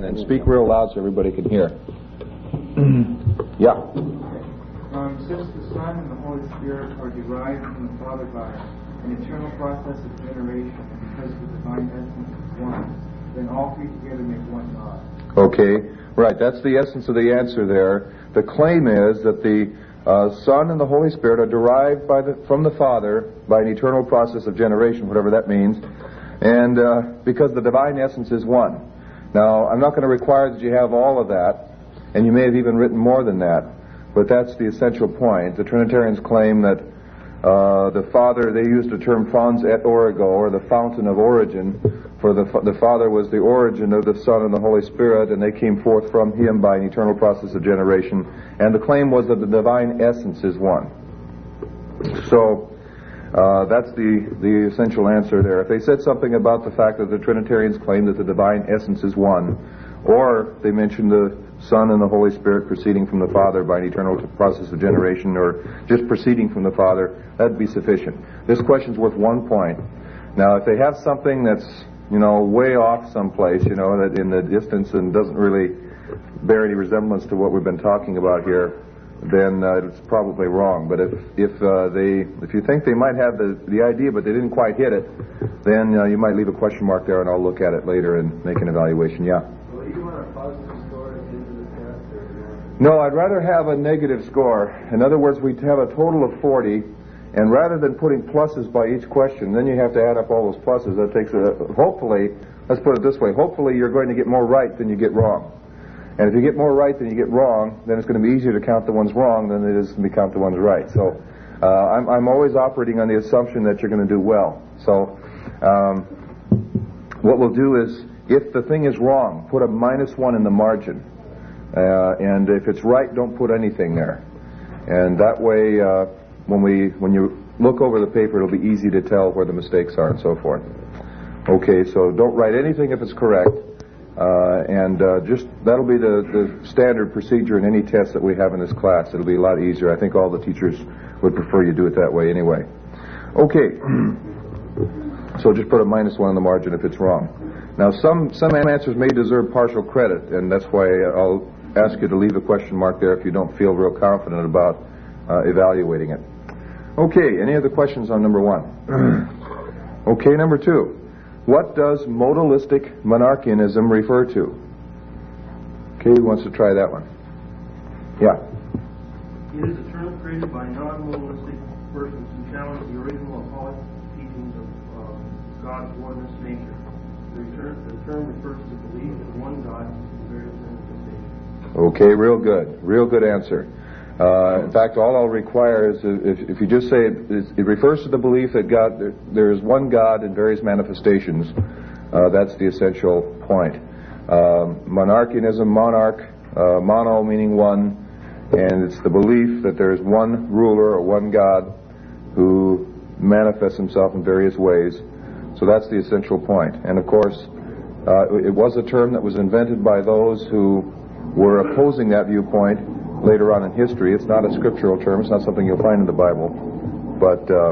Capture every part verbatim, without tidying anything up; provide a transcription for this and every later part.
and speak real loud so everybody can hear. Yeah. Um, since the Son and the Holy Spirit are derived from the Father by an eternal process of generation, and because the divine essence is one, then all three together make one God. Okay, right. That's the essence of the answer there. The claim is that the uh, Son and the Holy Spirit are derived by the, from the Father by an eternal process of generation, whatever that means, and uh, because the divine essence is one. Now, I'm not going to require that you have all of that, and you may have even written more than that, but that's the essential point. The Trinitarians claim that uh, the Father, they used the term fons et origo, or the fountain of origin, for the, the Father was the origin of the Son and the Holy Spirit, and they came forth from Him by an eternal process of generation. And the claim was that the divine essence is one. So, uh, that's the, the essential answer there. If they said something about the fact that the Trinitarians claim that the divine essence is one, or they mentioned the Son and the Holy Spirit proceeding from the Father by an eternal process of generation, or just proceeding from the Father, that'd be sufficient. This question's worth one point. Now, if they have something that's, you know, way off someplace, you know, that in the distance and doesn't really bear any resemblance to what we've been talking about here, then uh, it's probably wrong. But if if uh, they if you think they might have the the idea but they didn't quite hit it, then uh, you might leave a question mark there, and I'll look at it later and make an evaluation. Yeah. Well, you want a positive score into the test, or you want... No, I'd rather have a negative score. In other words, we'd have a total of forty. And rather than putting pluses by each question, then you have to add up all those pluses. That takes a, hopefully, let's put it this way, hopefully you're going to get more right than you get wrong. And if you get more right than you get wrong, then it's going to be easier to count the ones wrong than it is to count the ones right. So uh, I'm, I'm always operating on the assumption that you're going to do well. So um, what we'll do is, if the thing is wrong, put a minus one in the margin. Uh, and if it's right, don't put anything there. And that way... Uh, When we, when you look over the paper, it'll be easy to tell where the mistakes are and so forth. Okay, so don't write anything if it's correct, uh, and uh, just that'll be the, the standard procedure in any test that we have in this class. It'll be a lot easier. I think all the teachers would prefer you do it that way anyway. Okay, so just put a minus one in the margin if it's wrong. Now, some some answers may deserve partial credit, and that's why I'll ask you to leave a question mark there if you don't feel real confident about uh, evaluating it. Okay, any other questions on number one? Okay, number two. What does modalistic monarchianism refer to? Okay, who wants to try that one? Yeah. It is a term created by non-modalistic persons who challenge the original apostolic teachings of uh, God's oneness nature. The term, the term refers to belief in one God in various manifestations. Okay, real good. Real good answer. Uh, in fact, all I'll require is if, if you just say it, it refers to the belief that God, there, there is one God in various manifestations. Uh, that's the essential point. Um, monarchianism, monarch, uh, mono meaning one, and it's the belief that there is one ruler or one God who manifests himself in various ways. So that's the essential point. And of course, uh, it was a term that was invented by those who were opposing that viewpoint later on in history. It's not a scriptural term. It's not something you'll find in the Bible. But uh,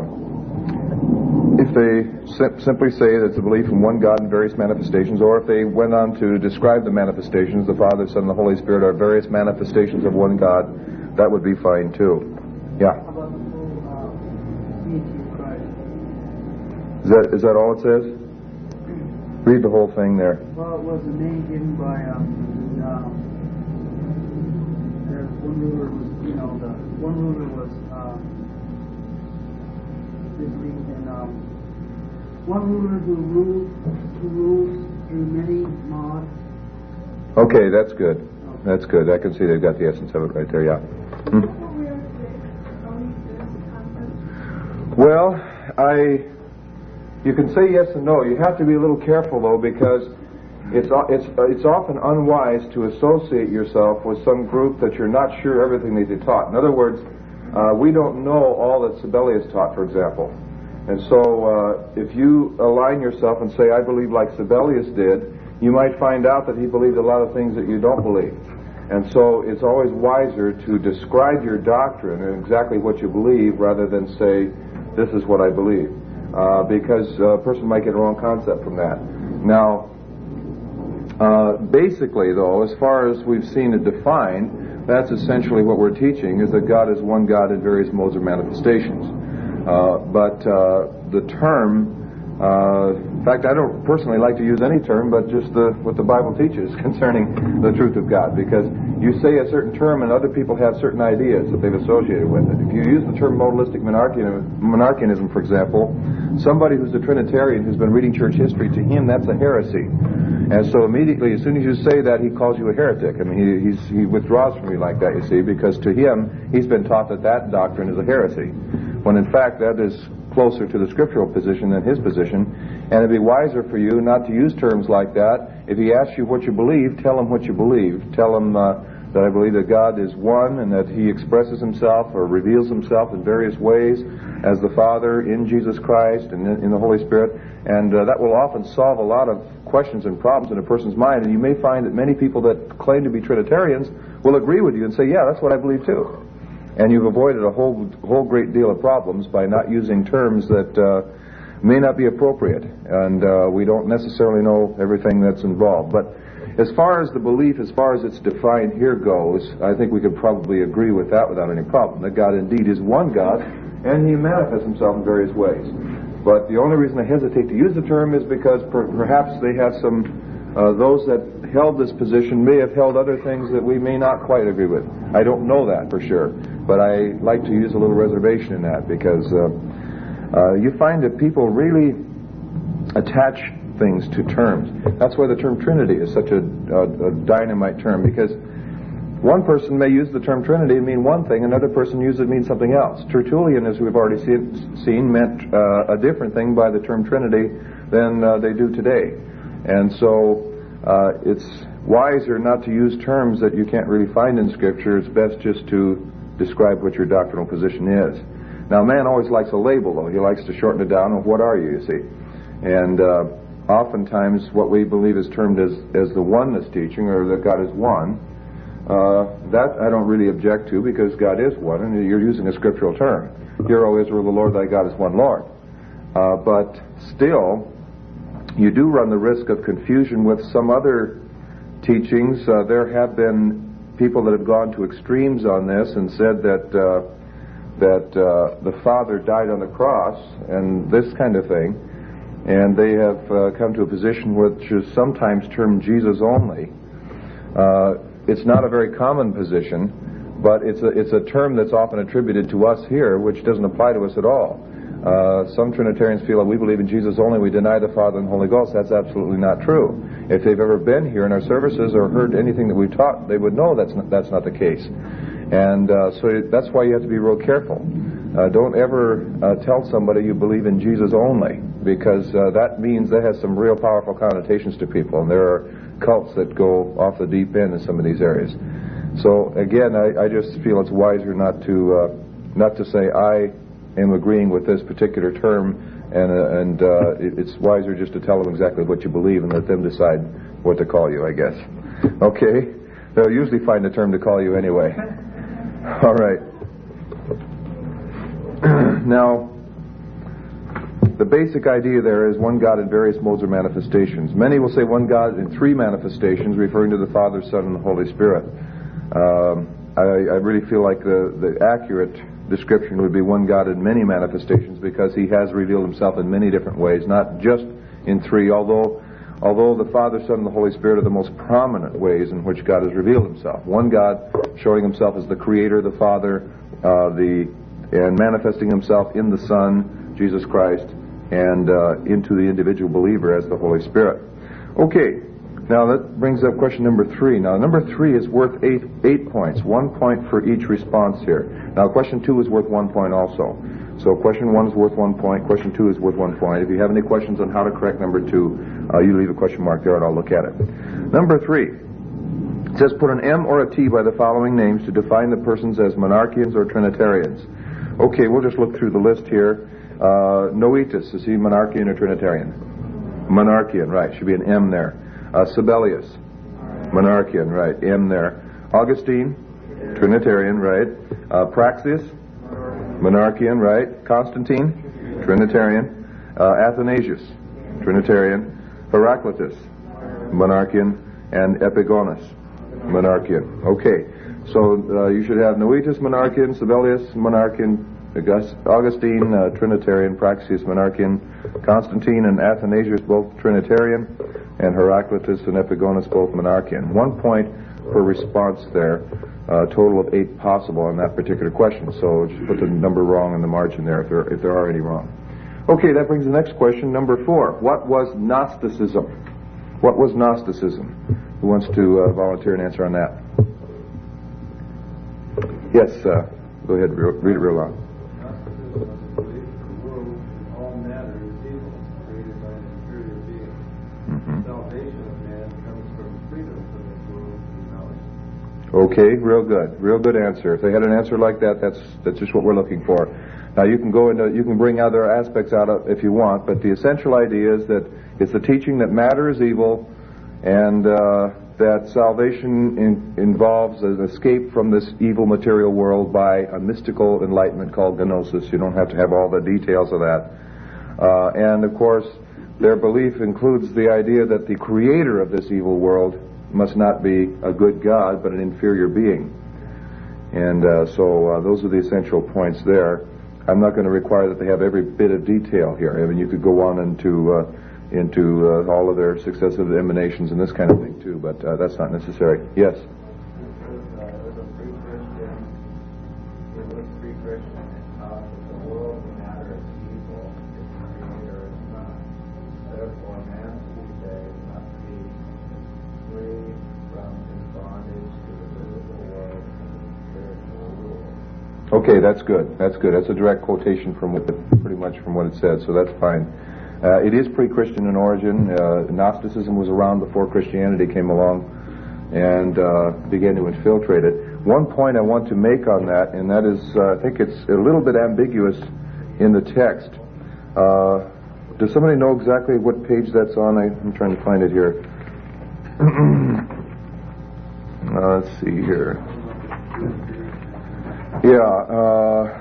if they sim- simply say that it's a belief in one God in various manifestations, or if they went on to describe the manifestations, the Father, Son, and the Holy Spirit are various manifestations of one God, that would be fine too. Yeah? How about the full uh, deity of Christ? Is that, is that all it says? Read the whole thing there. Well, it was a name given by um, um, there's one ruler was, you know, the one ruler was um, in um, one ruler who rules who rules through many mods. Okay, that's good. That's good. I can see they've got the essence of it right there. Yeah. Hmm. Well, I. You can say yes and no. You have to be a little careful though, because it's it's it's often unwise to associate yourself with some group that you're not sure everything that they taught. In other words, uh, we don't know all that Sibelius taught, for example. And so, uh, if you align yourself and say, "I believe like Sibelius did," you might find out that he believed a lot of things that you don't believe. And so, it's always wiser to describe your doctrine and exactly what you believe rather than say, "This is what I believe." Uh, because a person might get a wrong concept from that. Now, Uh, basically, though, as far as we've seen it defined, that's essentially what we're teaching, is that God is one God in various modes or manifestations. Uh, but uh, the term, uh, in fact, I don't personally like to use any term, but just the, what the Bible teaches concerning the truth of God, because you say a certain term and other people have certain ideas that they've associated with it. If you use the term modalistic monarchianism, monarchianism, for example, somebody who's a Trinitarian who's been reading church history, to him that's a heresy. And so immediately, as soon as you say that, he calls you a heretic. I mean, he, he's, he withdraws from you like that, you see, because to him, he's been taught that that doctrine is a heresy, when in fact that is closer to the scriptural position than his position. And it'd be wiser for you not to use terms like that. If he asks you what you believe, tell him what you believe. Tell him uh, that I believe that God is one and that he expresses himself or reveals himself in various ways as the Father in Jesus Christ and in the Holy Spirit. And uh, that will often solve a lot of questions and problems in a person's mind. And you may find that many people that claim to be Trinitarians will agree with you and say, yeah, that's what I believe too. And you've avoided a whole whole great deal of problems by not using terms that uh, may not be appropriate. And uh, we don't necessarily know everything that's involved. But as far as the belief, as far as it's defined here goes, I think we could probably agree with that without any problem, that God indeed is one God, and he manifests himself in various ways. But the only reason I hesitate to use the term is because per- perhaps they have some, uh, those that held this position may have held other things that we may not quite agree with. I don't know that for sure, but I like to use a little reservation in that, because uh, uh, you find that people really attach things to terms. That's why the term Trinity is such a, a, a dynamite term, because one person may use the term Trinity and mean one thing, another person uses it mean something else. Tertullian, as we've already seen, seen meant uh, a different thing by the term Trinity than uh, they do today. And so uh, it's wiser not to use terms that you can't really find in Scripture. It's best just to describe what your doctrinal position is. Now, man always likes a label, though. He likes to shorten it down. Of what are you, you see? And uh, oftentimes what we believe is termed as, as the oneness teaching, or that God is one. Uh, that I don't really object to, because God is one, and you're using a scriptural term. Hear, O Israel, the Lord thy God is one Lord. Uh, but still, you do run the risk of confusion with some other teachings. Uh, there have been people that have gone to extremes on this and said that uh, that uh, the Father died on the cross and this kind of thing, and they have uh, come to a position which is sometimes termed Jesus only. Uh, It's not a very common position, but it's a, it's a term that's often attributed to us here, which doesn't apply to us at all. Uh, some Trinitarians feel that we believe in Jesus only, we deny the Father and Holy Ghost. That's absolutely not true. If they've ever been here in our services or heard anything that we've taught, they would know that's not, that's not the case. And uh, so that's why you have to be real careful. Uh, don't ever uh, tell somebody you believe in Jesus only, because uh, that means that has some real powerful connotations to people, and there are cults that go off the deep end in some of these areas. So again, I, I just feel it's wiser not to uh, not to say I am agreeing with this particular term, and uh, and uh, it, it's wiser just to tell them exactly what you believe and let them decide what to call you, I guess. Okay? They'll usually find a term to call you anyway. All right. Now, the basic idea there is one God in various modes or manifestations. Many will say one God in three manifestations, referring to the Father, Son, and the Holy Spirit. Um, I, I really feel like the, the accurate description would be one God in many manifestations, because he has revealed himself in many different ways, not just in three, although although the Father, Son, and the Holy Spirit are the most prominent ways in which God has revealed himself. One God showing himself as the Creator, the Father, uh, the and manifesting himself in the Son, Jesus Christ, and uh, into the individual believer as the Holy Spirit. Okay, now that brings up question number three. Now, number three is worth eight eight points, one point for each response here. Now, question two is worth one point also. So question one is worth one point, question two is worth one point. If you have any questions on how to correct number two, uh, you leave a question mark there and I'll look at it. Number three, it says put an M or a T by the following names to define the persons as monarchians or Trinitarians. Okay, we'll just look through the list here. Uh, Noetus, is he monarchian or Trinitarian? Monarchian, right. Should be an M there. Uh, Sabellius, monarchian, right. M there. Augustine, Trinitarian, right. Uh, Praxeas, monarchian, right. Constantine, Trinitarian. Uh, Athanasius, Trinitarian. Heraclitus, Monarchian, and Epigonus, Monarchian. Okay, so uh, you should have Noetus, Monarchian, Sabellius, Monarchian, August, Augustine, uh, Trinitarian, Praxeas, Monarchian, Constantine and Athanasius, both Trinitarian, and Heraclitus and Epigonus, both Monarchian. One point per response there, a uh, total of eight possible on that particular question. So just put the number wrong in the margin there if there, if there are any wrong. Okay, that brings the next question, number four. What was Gnosticism? What was Gnosticism? Who wants to uh, volunteer and answer on that? Yes, uh, go ahead, read, read it real loud. Gnosticism was a belief that the world, all matter, is evil, created by an inferior being. Mm-hmm. Salvation of man comes from freedom from this world through knowledge. Okay, real good, real good answer. If they had an answer like that, that's that's just what we're looking for. Now you can go into, you can bring other aspects out of if you want, but the essential idea is that it's the teaching that matter is evil, and uh, that salvation in, involves an escape from this evil material world by a mystical enlightenment called gnosis. You don't have to have all the details of that. Uh, and of course, their belief includes the idea that the creator of this evil world must not be a good God, but an inferior being. And uh, so uh, those are the essential points there. I'm not going to require that they have every bit of detail here. I mean, you could go on into uh, into uh, all of their successive emanations and this kind of thing too, but uh, that's not necessary. Yes? It was, uh, it was a pre-Christian, it was pre-Christian, it taught that the world and matter is evil, its creator is not. Therefore, man today must be free from his bondage to the physical world and the spiritual rule. Okay, that's good. That's good. That's a direct quotation from what, pretty much from what it said, so that's fine. Uh, it is pre-Christian in origin. Uh, Gnosticism was around before Christianity came along and uh, began to infiltrate it. One point I want to make on that, and that is, uh, I think it's a little bit ambiguous in the text. Uh, does somebody know exactly what page that's on? I, I'm trying to find it here. uh, let's see here. Yeah. Uh,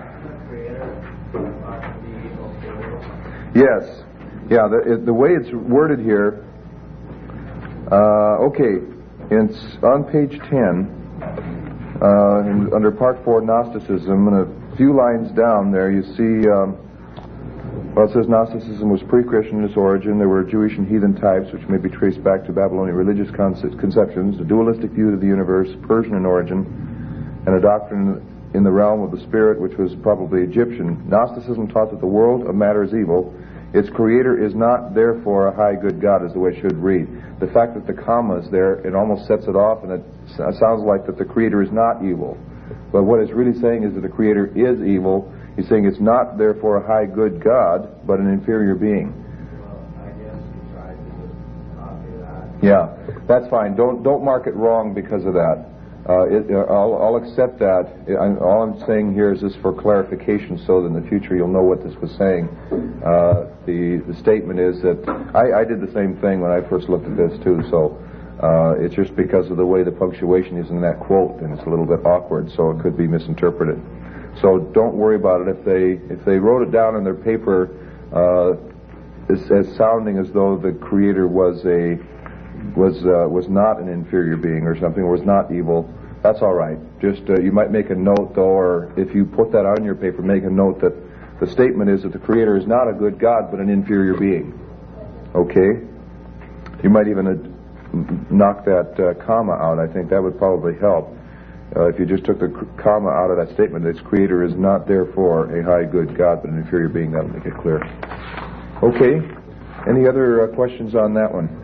yes. Yeah, the, it, the way it's worded here, uh, okay, it's on page ten, uh, in, under part four, Gnosticism, and a few lines down there you see, um, well, it says Gnosticism was pre-Christian in its origin. There were Jewish and heathen types which may be traced back to Babylonian religious conce- conceptions, a dualistic view of the universe, Persian in origin, and a doctrine in the realm of the spirit which was probably Egyptian. Gnosticism taught that the world of matter is evil. Its creator is not, therefore, a high good God, is the way it should read. The fact that the comma is there, it almost sets it off, and it sounds like that the creator is not evil. But what it's really saying is that the creator is evil. He's saying it's not, therefore, a high good God, but an inferior being. Well, I guess you tried to just copy that. Yeah, that's fine. Don't don't mark it wrong because of that. Uh, it, uh, I'll, I'll accept that. I, all I'm saying here is this for clarification, so that in the future you'll know what this was saying. Uh, the the statement is that I, I did the same thing when I first looked at this too. So uh, it's just because of the way the punctuation is in that quote, and it's a little bit awkward, so it could be misinterpreted. So don't worry about it. If they if they wrote it down in their paper uh, as, as sounding as though the creator was a was uh, was not an inferior being or something, or was not evil, that's all right. Just uh, you might make a note, though, or if you put that on your paper, make a note that the statement is that the creator is not a good God, but an inferior being. Okay? You might even uh, knock that uh, comma out. I think that would probably help. Uh, if you just took the comma out of that statement, its creator is not, therefore, a high good God, but an inferior being, that would make it clear. Okay? Any other uh, questions on that one?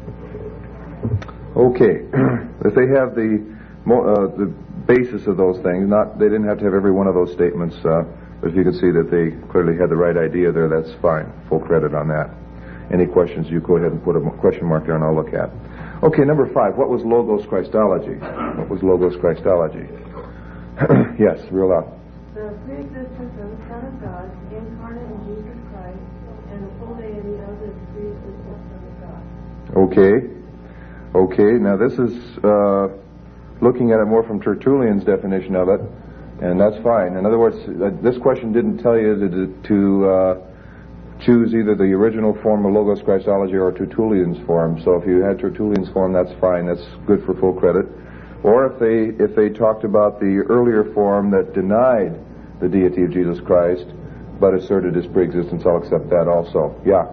Okay, if they have the uh, the basis of those things, not they didn't have to have every one of those statements, uh, but if you can see that they clearly had the right idea there, that's fine. Full credit on that. Any questions, you go ahead and put a question mark there and I'll look at. Okay, number five, what was Logos Christology? What was Logos Christology? Yes, real loud. The pre-existence of the Son of God, incarnate in Jesus Christ, and the full deity of the pre-existence of God. Okay. Okay, now this is uh, looking at it more from Tertullian's definition of it, and that's fine. In other words, uh, this question didn't tell you to to, uh, choose either the original form of Logos Christology or Tertullian's form. So if you had Tertullian's form, that's fine. That's good for full credit. Or if they if they talked about the earlier form that denied the deity of Jesus Christ but asserted his preexistence, I'll accept that also. Yeah.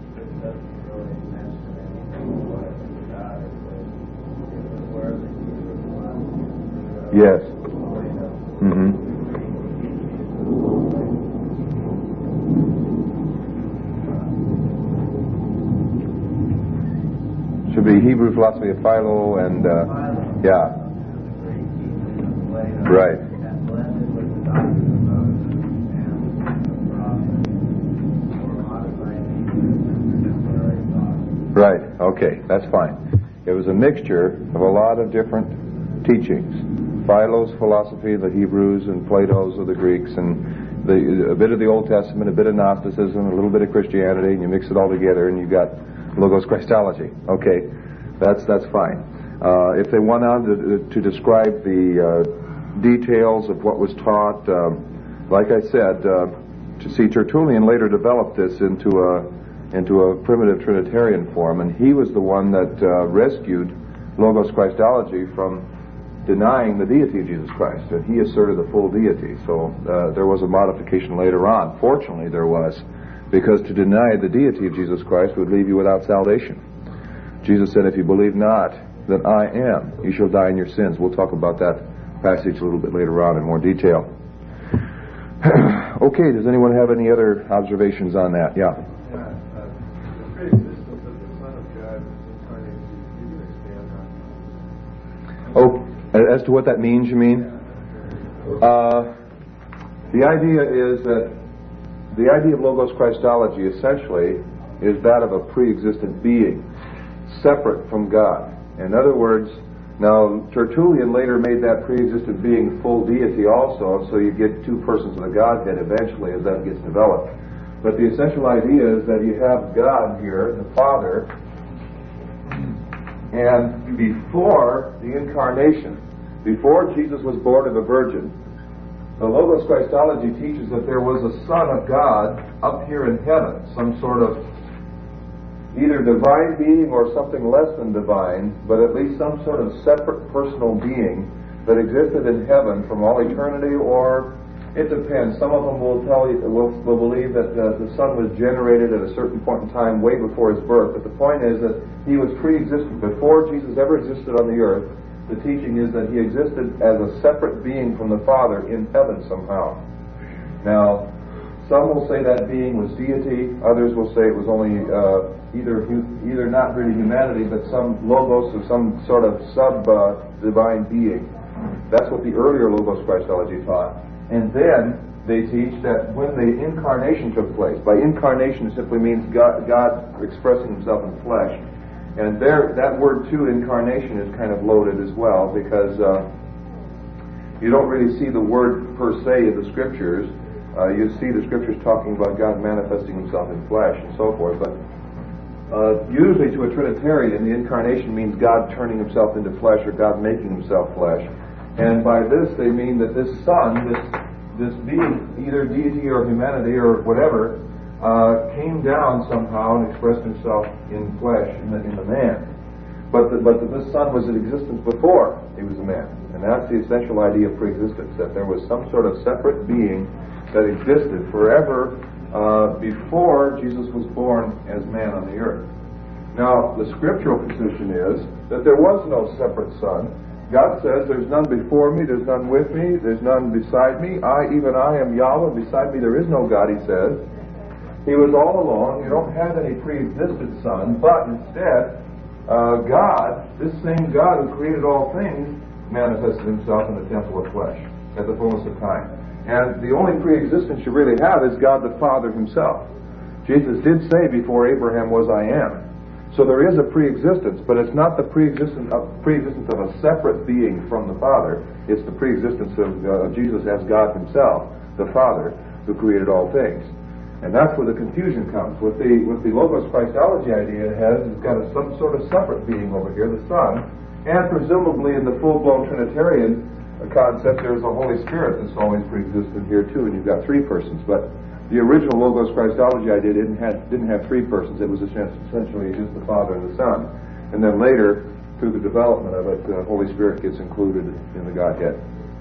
Yes. Mm-hmm. Should be Hebrew philosophy of Philo and uh, yeah. Right. Right. Okay, that's fine. It was a mixture of a lot of different teachings. Philo's philosophy of the Hebrews and Plato's of the Greeks, and the, a bit of the Old Testament, a bit of Gnosticism, a little bit of Christianity, and you mix it all together and you've got Logos Christology. Okay, that's that's fine. Uh, if they went on to, to describe the uh, details of what was taught, um, like I said, uh, to see Tertullian later developed this into a into a primitive Trinitarian form, and he was the one that uh, rescued Logos Christology from denying the deity of Jesus Christ, and he asserted the full deity. So uh, there was a modification later on. Fortunately, there was, because to deny the deity of Jesus Christ would leave you without salvation. Jesus said, if you believe not that I am, you shall die in your sins. We'll talk about that passage a little bit later on in more detail. Okay, does anyone have any other observations on that? Yeah. Yeah, uh, the pre-existence of the Son of God is incarnate. You can expand on Oh, as to what that means, you mean? Uh, the idea is that the idea of Logos Christology essentially is that of a pre-existent being, separate from God. In other words, now Tertullian later made that pre-existent being full deity also, so you get two persons of the Godhead eventually as that gets developed. But the essential idea is that you have God here, the Father, and before the incarnation, before Jesus was born of a virgin, the Logos Christology teaches that there was a Son of God up here in heaven, some sort of either divine being or something less than divine, but at least some sort of separate personal being that existed in heaven from all eternity, or it depends. Some of them will tell you, will, will believe that uh, the Son was generated at a certain point in time way before his birth, but the point is that he was pre-existent. Before Jesus ever existed on the earth, the teaching is that he existed as a separate being from the Father in heaven somehow. Now, some will say that being was deity, others will say it was only uh, either either not really humanity, but some logos or some sort of sub-divine uh, being. That's what the earlier Logos Christology taught. And then they teach that when the incarnation took place, by incarnation it simply means God, God expressing himself in flesh. And there, that word too, incarnation, is kind of loaded as well, because uh, you don't really see the word per se in the Scriptures. Uh, you see the Scriptures talking about God manifesting himself in flesh and so forth, but uh, usually to a Trinitarian, the incarnation means God turning himself into flesh or God making himself flesh. And by this they mean that this Son, this this being, either deity or humanity or whatever, uh, came down somehow and expressed himself in flesh, in the, in the man. But the, but the, this Son was in existence before he was a man. And that's the essential idea of preexistence, that there was some sort of separate being that existed forever uh, before Jesus was born as man on the earth. Now, the scriptural position is that there was no separate Son. God says, there's none before me, there's none with me, there's none beside me. I, even I, am Yahweh. Beside me there is no God, he says. He was all alone. You don't have any pre-existent Son, but instead, uh, God, this same God who created all things, manifested himself in the temple of flesh at the fullness of time. And the only pre-existence you really have is God the Father himself. Jesus did say, before Abraham was, I am. So there is a pre-existence, but it's not the pre-existence of, pre-existence of a separate being from the Father. It's the pre-existence of uh, Jesus as God himself, the Father, who created all things. And that's where the confusion comes. With the with the Logos Christology idea, it has it's got a, some sort of separate being over here, the Son, and presumably in the full-blown Trinitarian concept, there's the Holy Spirit that's always pre-existent here too, and you've got three persons. But the original Logos Christology idea didn't have, didn't have three persons. It was essentially just the Father and the Son. And then later, through the development of it, the Holy Spirit gets included in the Godhead.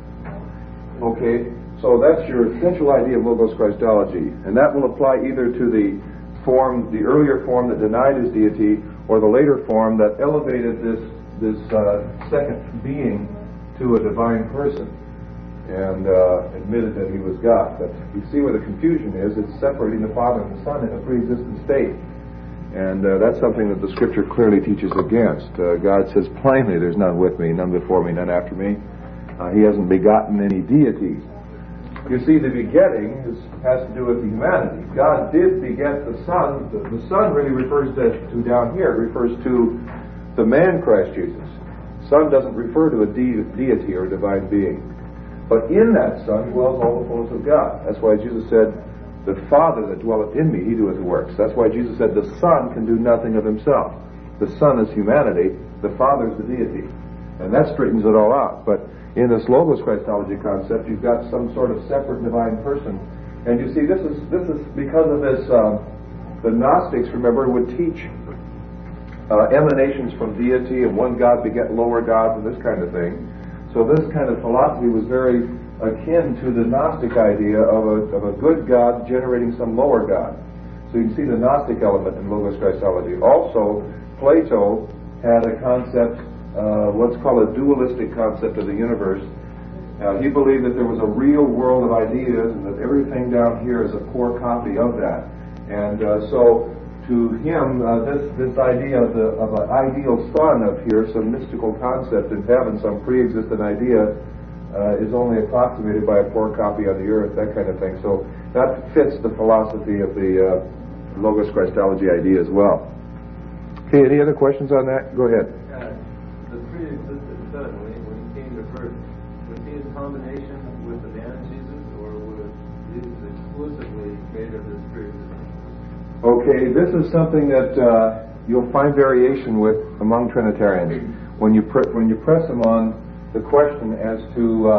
Okay, so that's your essential idea of Logos Christology. And that will apply either to the form, the earlier form that denied his deity, or the later form that elevated this, this uh, second being to a divine person and uh, admitted that he was God. But you see where the confusion is. It's separating the Father and the Son in a pre-existent state. And uh, that's something that the Scripture clearly teaches against. Uh, God says plainly, there's none with me, none before me, none after me. Uh, he hasn't begotten any deities. You see, the begetting is, has to do with the humanity. God did beget the Son. The, the Son really refers to, to down here. It refers to the man Christ Jesus. Son doesn't refer to a de- deity or a divine being. But in that Son dwells all the fullness of God. That's why Jesus said, the Father that dwelleth in me, he doeth the works. That's why Jesus said the Son can do nothing of himself. The Son is humanity, the Father is the deity. And that straightens it all out. But in this Logos Christology concept, you've got some sort of separate divine person. And you see, this is this is because of this, um, the Gnostics, remember, would teach uh, emanations from deity and one God beget lower gods and this kind of thing. So this kind of philosophy was very akin to the Gnostic idea of a, of a good God generating some lower God. So you can see the Gnostic element in Logos Christology. Also, Plato had a concept, uh, what's called a dualistic concept of the universe. Uh, he believed that there was a real world of ideas and that everything down here is a poor copy of that. And uh, so to him, uh, this this idea of, the, of an ideal Son up here, some mystical concept in heaven, some pre-existent idea, Uh, is only approximated by a poor copy on the earth, that kind of thing. So that fits the philosophy of the uh, Logos Christology idea as well. Okay, any other questions on that? Go ahead. Uh, the pre-existent Son, when he, when he came to birth, was he in combination with the man Jesus, or was he exclusively made of this pre-existent? Okay, this is something that uh, you'll find variation with among Trinitarians. When you pre- when you press them on the question as to uh,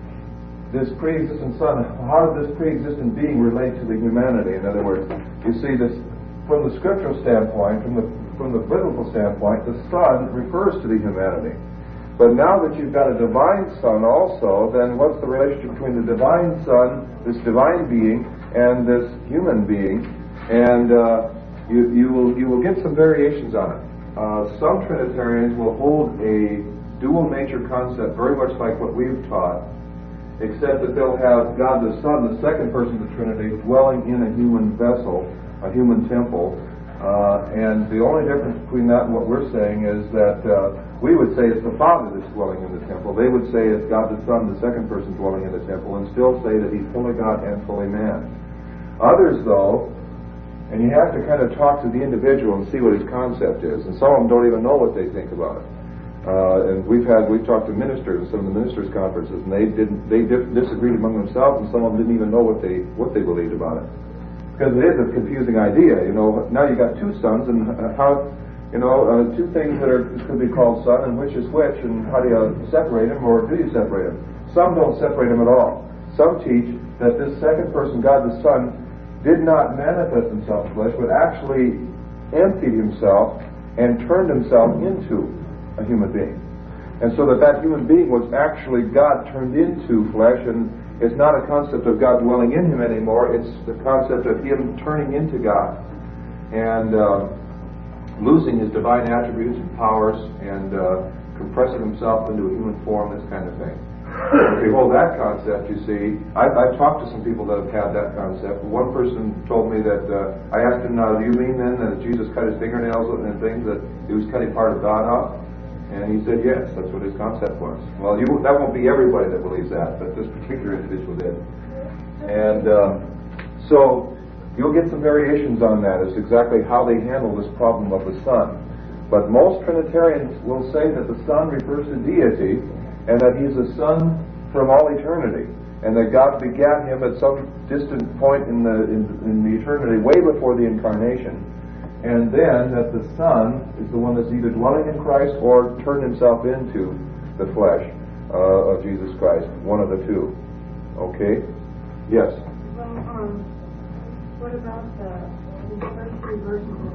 this pre-existent Son, how did this pre-existent being relate to the humanity? In other words, you see this from the scriptural standpoint, from the from the biblical standpoint, the Son refers to the humanity. But now that you've got a divine Son also, then what's the relationship between the divine Son, this divine being, and this human being? And uh, you you will you will get some variations on it. Uh, some Trinitarians will hold a dual nature concept very much like what we've taught, except that they'll have God the Son, the second person of the Trinity, dwelling in a human vessel, a human temple. Uh, and the only difference between that and what we're saying is that uh, we would say it's the Father that's dwelling in the temple. They would say it's God the Son, the second person dwelling in the temple, and still say that he's fully God and fully man. Others, though, and you have to kind of talk to the individual and see what his concept is, and some of them don't even know what they think about it. Uh, and we've had we've talked to ministers at some of the ministers' conferences, and they didn't they di- disagreed among themselves, and some of them didn't even know what they what they believed about it, because it is a confusing idea. You know, now you got two sons, and how you know uh, two things that are could be called son, and which is which, and how do you separate them, or do you separate them? Some don't separate them at all. Some teach that this second person, God the Son, did not manifest himself in flesh, but actually emptied himself and turned himself into a human being. And so that that human being was actually God turned into flesh, and it's not a concept of God dwelling in him anymore, it's the concept of him turning into God and uh, losing his divine attributes and powers and uh, compressing himself into a human form, this kind of thing. If you hold that concept, you see, I've, I've talked to some people that have had that concept. One person told me that, uh, I asked him, now, do you mean then that Jesus cut his fingernails and things, that he was cutting part of God off? And he said, yes, that's what his concept was. Well, you, that won't be everybody that believes that, but this particular individual did. And um, so you'll get some variations on that as to exactly how they handle this problem of the Son. But most Trinitarians will say that the Son refers to deity, and that he's a Son from all eternity, and that God begat him at some distant point in the in, in the eternity, way before the incarnation. And then that the Son is the one that's either dwelling in Christ or turned himself into the flesh uh, of Jesus Christ, one of the two. Okay? Yes? Well, um, what about the, the first three verses of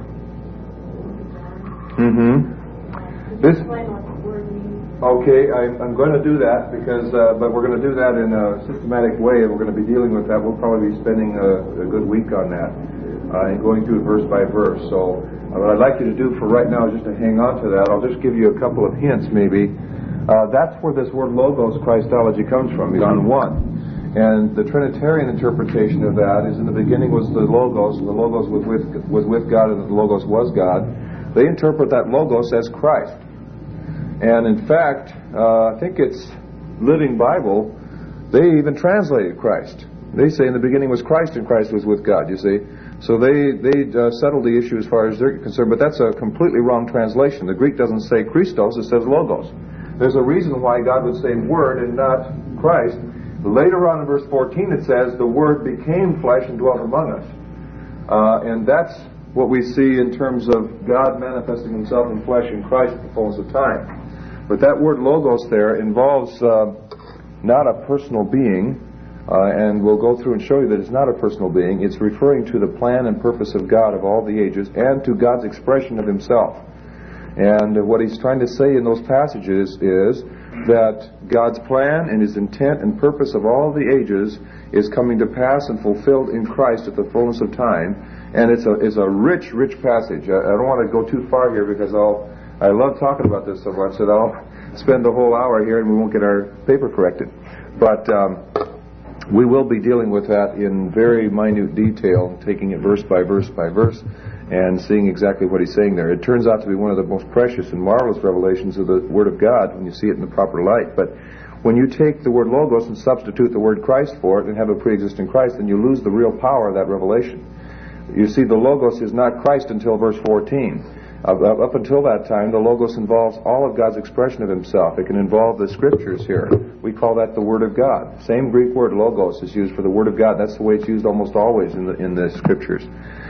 John? Mm-hmm. Could you This- explain what the word means? Okay, I, I'm going to do that because, uh, but we're going to do that in a systematic way, and we're going to be dealing with that. We'll probably be spending a, a good week on that uh, and going through it verse by verse. So, uh, what I'd like you to do for right now is just to hang on to that. I'll just give you a couple of hints, maybe. Uh, that's where this word logos Christology comes from, John one. And the Trinitarian interpretation of that is in the beginning was the Logos, and the Logos was with, was with God, and the Logos was God. They interpret that Logos as Christ. And in fact, uh, I think it's Living Bible, they even translated Christ. They say in the beginning was Christ, and Christ was with God, you see. So they, they uh, settled the issue as far as they're concerned, but that's a completely wrong translation. The Greek doesn't say Christos, it says Logos. There's a reason why God would say Word and not Christ. Later on in verse fourteen it says, the Word became flesh and dwelt among us. Uh, and that's what we see in terms of God manifesting Himself in flesh in Christ at the fullness of time. But that word Logos there involves uh, not a personal being, uh, and we'll go through and show you that it's not a personal being. It's referring to the plan and purpose of God of all the ages and to God's expression of Himself. And what he's trying to say in those passages is that God's plan and His intent and purpose of all the ages is coming to pass and fulfilled in Christ at the fullness of time. And it's a it's a rich, rich passage. I, I don't want to go too far here because I'll I love talking about this so much that I'll spend the whole hour here and we won't get our paper corrected. But um, we will be dealing with that in very minute detail, taking it verse by verse by verse, and seeing exactly what he's saying there. It turns out to be one of the most precious and marvelous revelations of the Word of God when you see it in the proper light. But when you take the word Logos and substitute the word Christ for it and have a pre-existing Christ, then you lose the real power of that revelation. You see, the Logos is not Christ until verse fourteen. Uh, up until that time, the Logos involves all of God's expression of Himself. It can involve the Scriptures here. We call that the Word of God. Same Greek word Logos is used for the Word of God. That's the way it's used almost always in the in the Scriptures.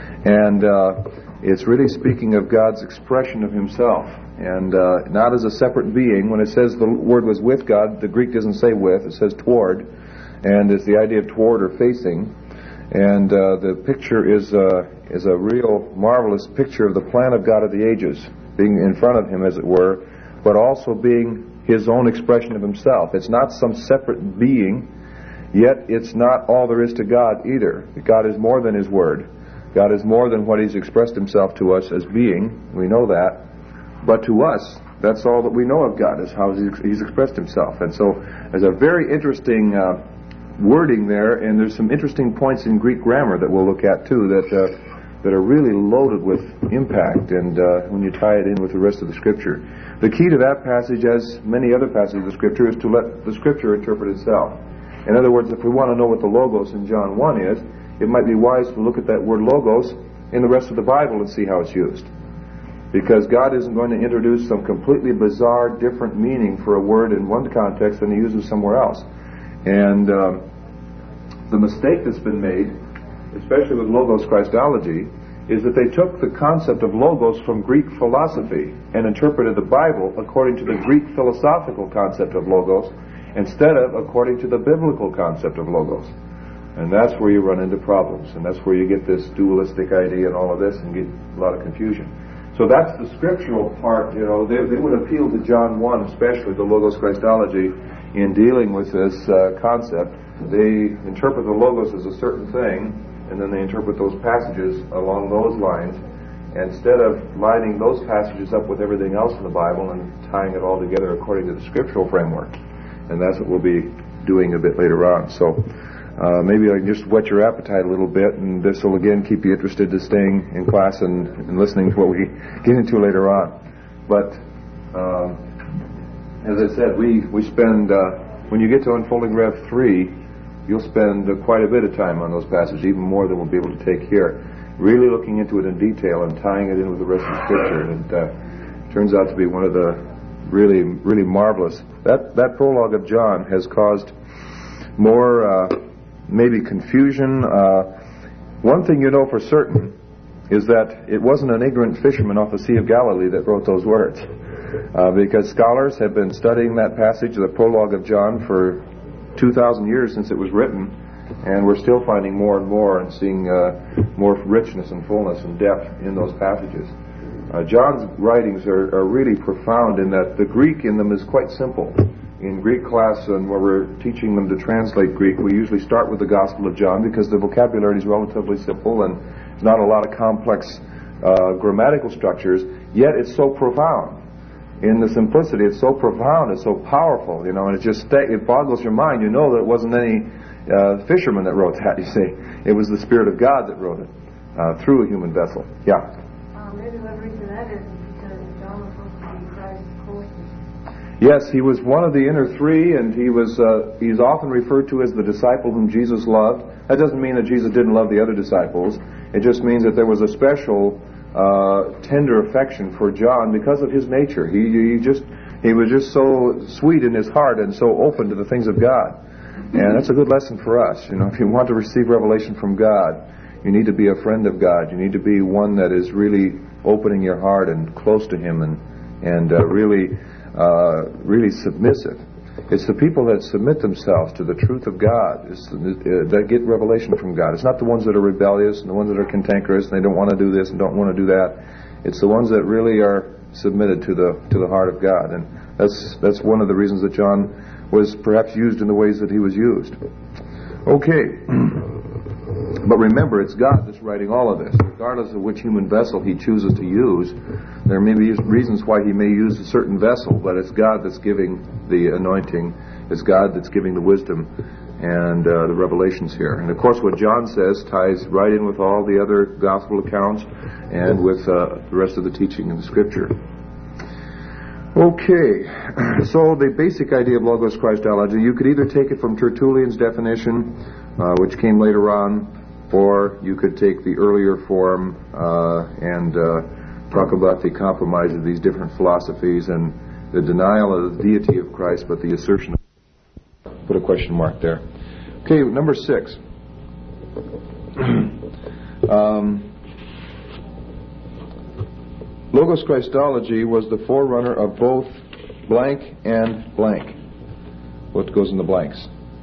And uh, it's really speaking of God's expression of Himself, and uh, not as a separate being. When it says the Word was with God, the Greek doesn't say with, it says toward, and it's the idea of toward or facing. And uh, the picture is uh, is a real marvelous picture of the plan of God of the ages, being in front of Him, as it were, but also being His own expression of Himself. It's not some separate being, yet it's not all there is to God either. God is more than His Word. God is more than what He's expressed Himself to us as being. We know that. But to us, that's all that we know of God, is how He's expressed Himself. And so there's a very interesting uh, wording there, and there's some interesting points in Greek grammar that we'll look at too that uh, that are really loaded with impact, and uh, when you tie it in with the rest of the Scripture. The key to that passage, as many other passages of Scripture, is to let the Scripture interpret itself. In other words, if we want to know what the Logos in John one is, it might be wise to look at that word Logos in the rest of the Bible and see how it's used. Because God isn't going to introduce some completely bizarre, different meaning for a word in one context than He uses somewhere else. And um, the mistake that's been made, especially with Logos Christology, is that they took the concept of Logos from Greek philosophy and interpreted the Bible according to the Greek philosophical concept of Logos instead of according to the biblical concept of Logos. And that's where you run into problems, and that's where you get this dualistic idea and all of this and get a lot of confusion. So that's the scriptural part. You know, they, they would appeal to John one, especially the Logos Christology, in dealing with this uh, concept. They interpret the Logos as a certain thing, and then they interpret those passages along those lines, instead of lining those passages up with everything else in the Bible and tying it all together according to the scriptural framework. And that's what we'll be doing a bit later on. So Uh, maybe I can just whet your appetite a little bit, and this will again keep you interested in staying in class and, and listening to what we get into later on. But um, as I said, we we spend uh, when you get to Unfolding Rev three, you'll spend uh, quite a bit of time on those passages, even more than we'll be able to take here, really looking into it in detail and tying it in with the rest of the Scripture. And it uh, turns out to be one of the really really marvelous. That that prologue of John has caused more. Uh, maybe confusion. Uh, one thing you know for certain is that it wasn't an ignorant fisherman off the Sea of Galilee that wrote those words, uh, because scholars have been studying that passage, the prologue of John, for two thousand years since it was written, And we're still finding more and more and seeing uh, more richness and fullness and depth in those passages. Uh, John's writings are, are really profound in that the Greek in them is quite simple. In Greek class, and where we're teaching them to translate Greek, we usually start with the Gospel of John because the vocabulary is relatively simple and there's not a lot of complex uh, grammatical structures, yet it's so profound. In the simplicity, it's so profound, it's so powerful, you know, and it just stay, it boggles your mind. You know that it wasn't any uh, fisherman that wrote that, you see. It was the Spirit of God that wrote it uh, through a human vessel. Yeah? Uh, maybe one reason that is because John was supposed to be Christ's closest. Yes, he was one of the inner three, and he was uh, he's often referred to as the disciple whom Jesus loved. That doesn't mean that Jesus didn't love the other disciples. It just means that there was a special uh, tender affection for John because of his nature. He, he just he was just so sweet in his heart and so open to the things of God. And that's a good lesson for us. You know, if you want to receive revelation from God, you need to be a friend of God. You need to be one that is really opening your heart and close to Him and and uh, really. Uh, really submissive. It's the people that submit themselves to the truth of God it's, uh, that get revelation from God. It's not the ones that are rebellious and the ones that are cantankerous and they don't want to do this and don't want to do that. It's the ones that really are submitted to the to the heart of God, and that's that's one of the reasons that John was perhaps used in the ways that he was used. Okay. But remember, it's God that's writing all of this. Regardless of which human vessel He chooses to use, there may be reasons why He may use a certain vessel, but it's God that's giving the anointing. It's God that's giving the wisdom and uh, the revelations here. And of course, what John says ties right in with all the other gospel accounts and with uh, the rest of the teaching in the Scripture. Okay, so the basic idea of Logos Christology, you could either take it from Tertullian's definition, uh, which came later on, or you could take the earlier form uh, and uh, talk about the compromise of these different philosophies and the denial of the deity of Christ, but the assertion of... Put a question mark there. Okay, number six. um, Logos Christology was the forerunner of both blank and blank. What goes in the blanks?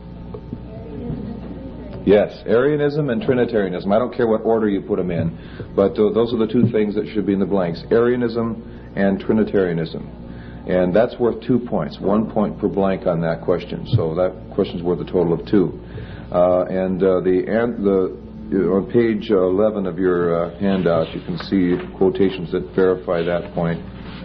Yes, Arianism and Trinitarianism. I don't care what order you put them in, but uh, those are the two things that should be in the blanks. Arianism and Trinitarianism. And that's worth two points. One point per blank on that question. So that question's worth a total of two. Uh, and uh, the, and the on page eleven of your uh, handout, you can see quotations that verify that point.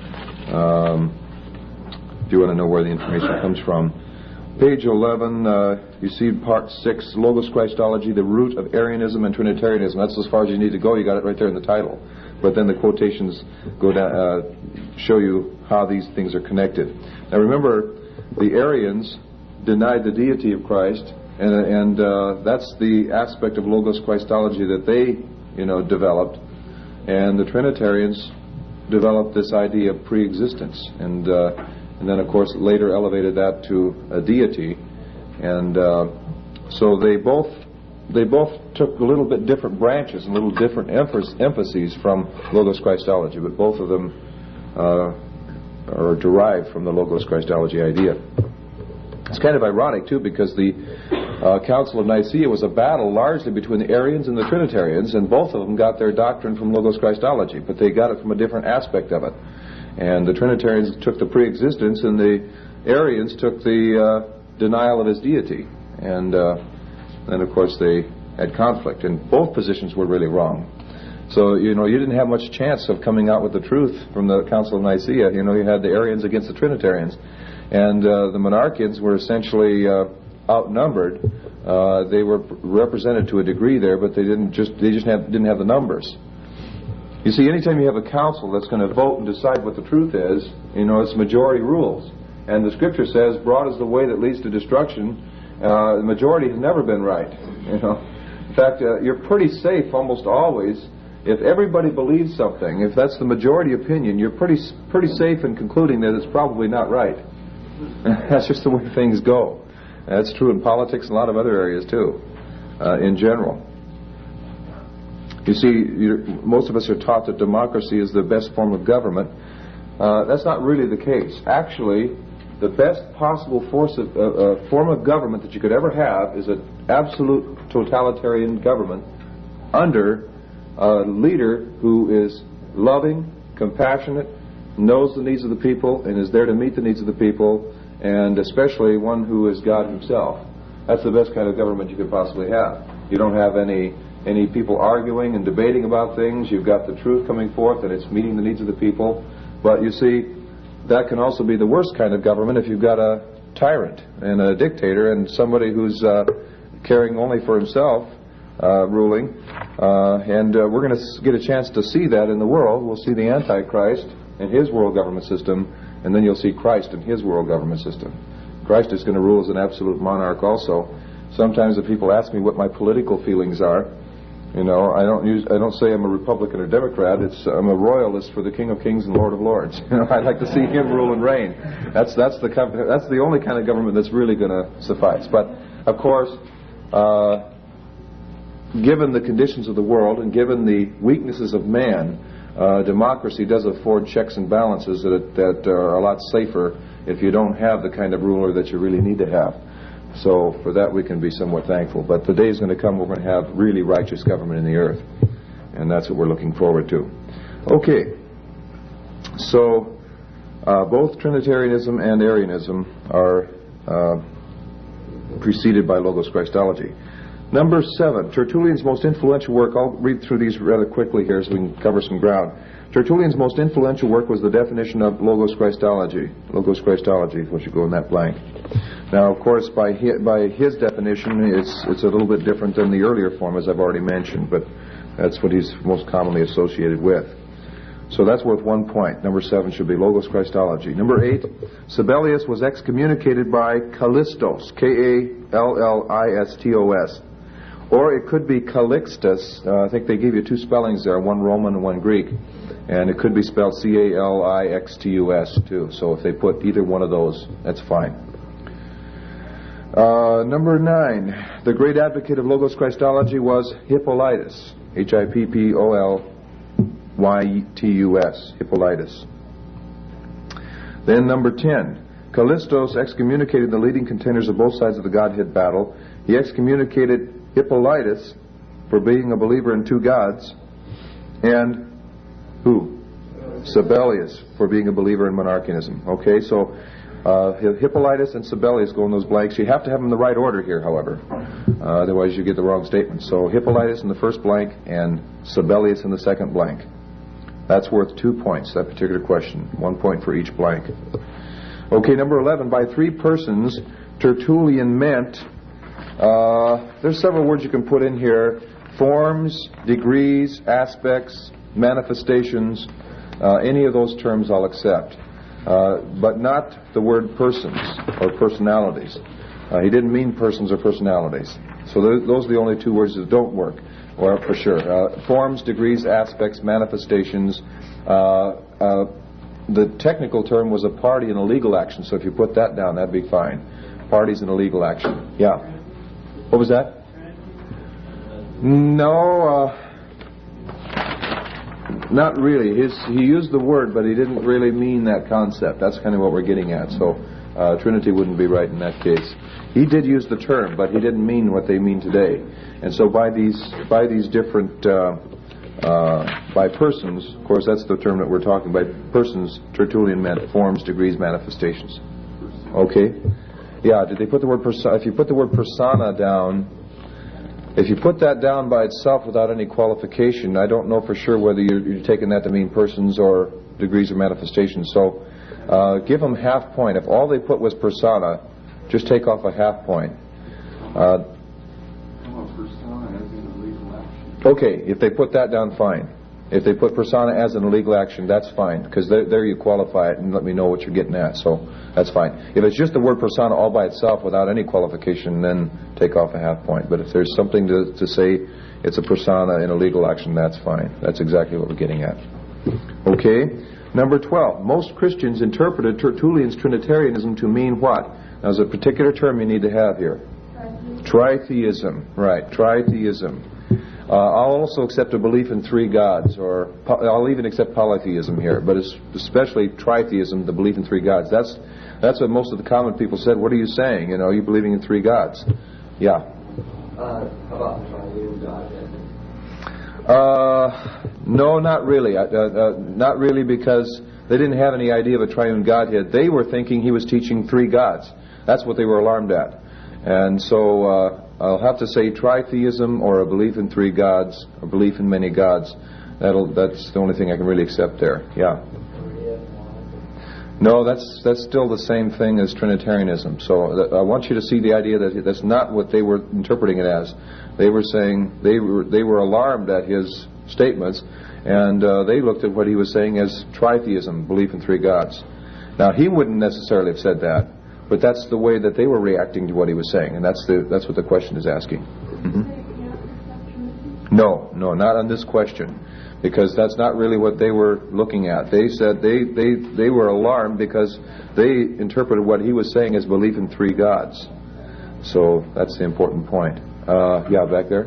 Um, if you want to know where the information comes from. Page eleven, uh, you see part six, Logos Christology, the root of Arianism and Trinitarianism. That's as far as you need to go. You got it right there in the title. But then the quotations go down, uh, show you how these things are connected. Now remember, the Arians denied the deity of Christ, and, and uh, that's the aspect of Logos Christology that they, you know, developed. And the Trinitarians developed this idea of pre-existence, and uh, and then, of course, later elevated that to a deity. And uh, so they both they both took a little bit different branches and little different emph- emphases from Logos Christology, but both of them uh, are derived from the Logos Christology idea. It's kind of ironic, too, because the uh, Council of Nicaea was a battle largely between the Arians and the Trinitarians, and both of them got their doctrine from Logos Christology, but they got it from a different aspect of it. And the Trinitarians took the pre-existence, and the Arians took the uh, denial of His deity. And uh, then, of course, they had conflict, and both positions were really wrong. So, you know, you didn't have much chance of coming out with the truth from the Council of Nicaea. You know, you had the Arians against the Trinitarians. And uh, the Monarchians were essentially uh, outnumbered. Uh, they were represented to a degree there, but they didn't just they just have, didn't have the numbers. You see, anytime you have a council that's going to vote and decide what the truth is, you know, it's majority rules. And the Scripture says, broad is the way that leads to destruction. Uh, the majority has never been right. You know, in fact, uh, you're pretty safe almost always. If everybody believes something, if that's the majority opinion, you're pretty pretty safe in concluding that it's probably not right. That's just the way things go. That's true in politics and a lot of other areas too, uh, in general. You see, you're, most of us are taught that democracy is the best form of government. Uh, that's not really the case. Actually, the best possible force of, uh, uh, form of government that you could ever have is an absolute totalitarian government under a leader who is loving, compassionate, knows the needs of the people, and is there to meet the needs of the people, and especially one who is God himself. That's the best kind of government you could possibly have. You don't have any any people arguing and debating about things. You've got the truth coming forth, and it's meeting the needs of the people. But you see, that can also be the worst kind of government if you've got a tyrant and a dictator and somebody who's uh, caring only for himself, uh, ruling. Uh, and uh, we're going to get a chance to see that in the world. We'll see the Antichrist and his world government system, and then you'll see Christ and his world government system. Christ is going to rule as an absolute monarch also. Sometimes if people ask me what my political feelings are, you know, I don't use I don't say I'm a Republican or Democrat. It's I'm a royalist for the King of Kings and Lord of Lords. You know, I'd like to see him rule and reign. That's that's the that's the only kind of government that's really going to suffice. But of course, uh, given the conditions of the world and given the weaknesses of man, uh, democracy does afford checks and balances that that are a lot safer if you don't have the kind of ruler that you really need to have. So for that we can be somewhat thankful. But the day is going to come we're going to have really righteous government in the earth. And that's what we're looking forward to. Okay. So uh, both Trinitarianism and Arianism are uh, preceded by Logos Christology. Number seven, Tertullian's most influential work. I'll read through these rather quickly here so we can cover some ground. Tertullian's most influential work was the definition of Logos Christology. Logos Christology, which should go in that blank. Now, of course, by his, by his definition, it's it's a little bit different than the earlier form, as I've already mentioned, but that's what he's most commonly associated with. So that's worth one point. Number seven should be Logos Christology. Number eight, Sabellius was excommunicated by Callistos, K A L L I S T O S. Or it could be Calixtus. Uh, I think they gave you two spellings there, one Roman and one Greek. And it could be spelled C A L I X T U S too. So if they put either one of those, that's fine. Uh, number nine, the great advocate of Logos Christology was Hippolytus. H I P P O L Y T U S. Hippolytus. Then number ten, Callistos excommunicated the leading contenders of both sides of the Godhead battle. He excommunicated Hippolytus for being a believer in two gods, and who? Sabellius for being a believer in monarchianism. Okay, so uh, Hippolytus and Sabellius go in those blanks. You have to have them in the right order here, however. Uh, otherwise you get the wrong statement. So Hippolytus in the first blank and Sabellius in the second blank. That's worth two points, that particular question. One point for each blank. Okay, number eleven. By three persons, Tertullian meant... Uh, there's several words you can put in here. Forms, degrees, aspects, manifestations. Uh, any of those terms I'll accept. Uh, but not the word persons or personalities. Uh, he didn't mean persons or personalities. So th- those are the only two words that don't work, or for sure. Uh, forms, degrees, aspects, manifestations. Uh, uh, the technical term was a party in a legal action, so if you put that down, that'd be fine. Parties in a legal action. Yeah. What was that? No, uh, not really. His, he used the word, but he didn't really mean that concept. That's kind of what we're getting at. So uh, Trinity wouldn't be right in that case. He did use the term, but he didn't mean what they mean today. And so by these by these different uh, uh, by persons, of course, that's the term that we're talking by persons. Tertullian meant forms, degrees, manifestations. Okay. Yeah, did they put the word persona? If you put the word persona down, if you put that down by itself without any qualification, I don't know for sure whether you're, you're taking that to mean persons or degrees or manifestations. So uh, give them half point. If all they put was persona, just take off a half point. Uh, okay, if they put that down, fine. If they put persona as an illegal action, that's fine, because there, there you qualify it and let me know what you're getting at, so that's fine. If it's just the word persona all by itself without any qualification, then take off a half point. But if there's something to, to say it's a persona in a legal action, that's fine. That's exactly what we're getting at. Okay, number twelve. Most Christians interpreted Tertullian's Trinitarianism to mean what? Now, there's a particular term you need to have here. Tritheism. Right, tritheism. Uh, I'll also accept a belief in three gods, or po- I'll even accept polytheism here, but it's especially tritheism, the belief in three gods. That's that's what most of the common people said. What are you saying? You know, are you believing in three gods? Yeah. Uh, how about the triune Godhead? Uh, no, not really. Uh, uh, not really, because they didn't have any idea of a triune Godhead. They were thinking he was teaching three gods. That's what they were alarmed at. And so uh, I'll have to say tritheism or a belief in three gods, or belief in many gods. That'll, that's the only thing I can really accept there. Yeah. No, that's that's still the same thing as Trinitarianism. So th- I want you to see the idea that that's not what they were interpreting it as. They were saying they were they were alarmed at his statements, and uh, they looked at what he was saying as tritheism, belief in three gods. Now he wouldn't necessarily have said that, but that's the way that they were reacting to what he was saying, and that's the that's what the question is asking. Mm-hmm. No, no, not on this question, because that's not really what they were looking at. They said they, they, they were alarmed because they interpreted what he was saying as belief in three gods. So that's the important point. Uh, yeah, back there?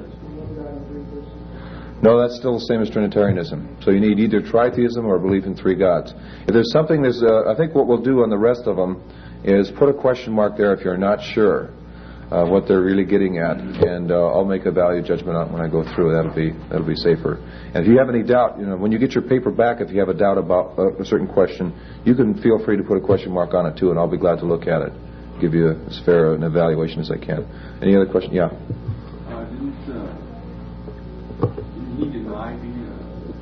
No, that's still the same as Trinitarianism. So you need either tritheism or belief in three gods. If there's something, there's, uh, I think what we'll do on the rest of them is put a question mark there if you're not sure Uh, what they're really getting at, and uh, I'll make a value judgment on it when I go through. That'll be that'll be safer. And if you have any doubt, you know, when you get your paper back, if you have a doubt about a, a certain question, you can feel free to put a question mark on it too, and I'll be glad to look at it, give you as fair an evaluation as I can. Any other question? Yeah. Uh, didn't, uh, didn't he deny being a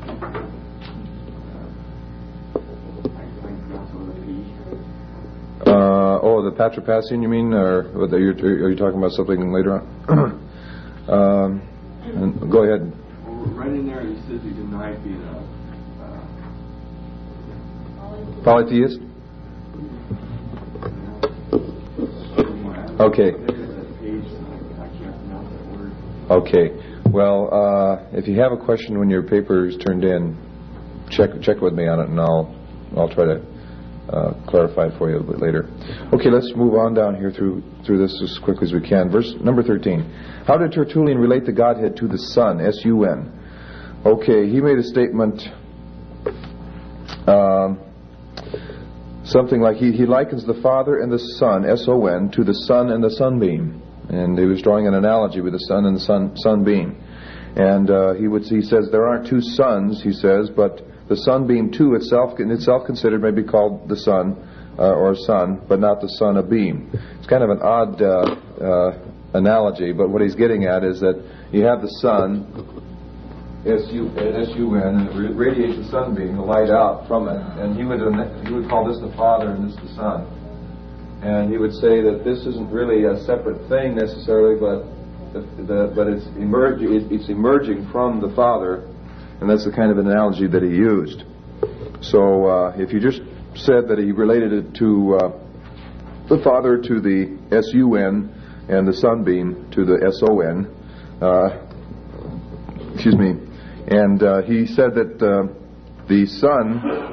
Uh, oh, the Patripassian, you mean, or are you, are you talking about something later on? um, and go ahead. Well, right in there, it says he denied being a uh, Polytheist. Okay. Okay. Well, uh, if you have a question when your paper is turned in, check check with me on it, and I'll I'll try to Uh, clarify it for you a little bit later. Okay, let's move on down here through through this as quickly as we can. Verse number thirteen. How did Tertullian relate the Godhead to the Son? S U N. Okay, he made a statement, um, something like he, he likens the Father and the Son, S O N, to the sun and the sunbeam. And he was drawing an analogy with the sun and the sun sunbeam. And uh, he would he says there aren't two suns, he says, but the sunbeam too itself, in itself considered, may be called the sun uh, or sun, but not the sun a beam. It's kind of an odd uh, uh, analogy, but what he's getting at is that you have the sun, S U N, and it radiates the sunbeam, the light out from it, and he would he would call this the Father and this the Son, and he would say that this isn't really a separate thing necessarily, but the, the, but it's emerging it's emerging from the Father. And that's the kind of analogy that he used. So uh, if you just said that he related it to uh, the Father to the S U N and the sunbeam to the S O N, uh, excuse me, and uh, he said that uh, the sun,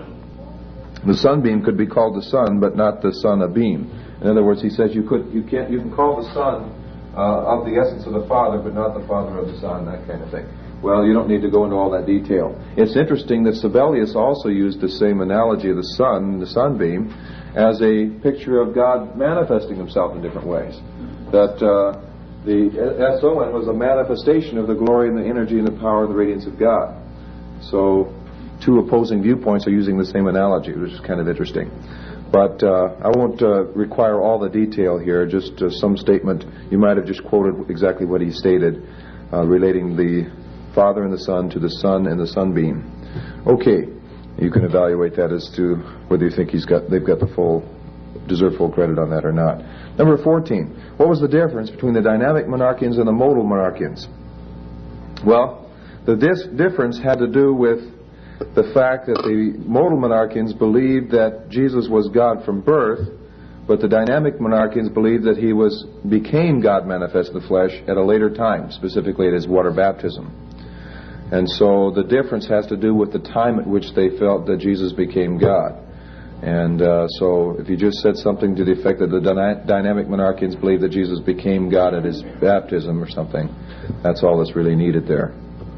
the sunbeam could be called the sun, but not the sun a beam. In other words, he says you could, you can't, you can call the Son uh, of the essence of the Father, but not the Father of the Son, that kind of thing. Well, you don't need to go into all that detail. It's interesting that Sibelius also used the same analogy of the sun, the sunbeam, as a picture of God manifesting himself in different ways. That uh, the S O N was a manifestation of the glory and the energy and the power and the radiance of God. So two opposing viewpoints are using the same analogy, which is kind of interesting. But uh, I won't uh, require all the detail here, just uh, some statement. You might have just quoted exactly what he stated, uh, relating the Father and the Son to the sun and the sunbeam. Okay, you can evaluate that as to whether you think he's got they've got the full deserve full credit on that or not. Number fourteen. What was the difference between the dynamic monarchians and the modal monarchians? Well, the dis- difference had to do with the fact that the modal monarchians believed that Jesus was God from birth, but the dynamic monarchians believed that he was became God manifest in the flesh at a later time, specifically at his water baptism. And so the difference has to do with the time at which they felt that Jesus became God. And uh, so if you just said something to the effect that the dyna- dynamic monarchians believe that Jesus became God at his baptism or something, that's all that's really needed there.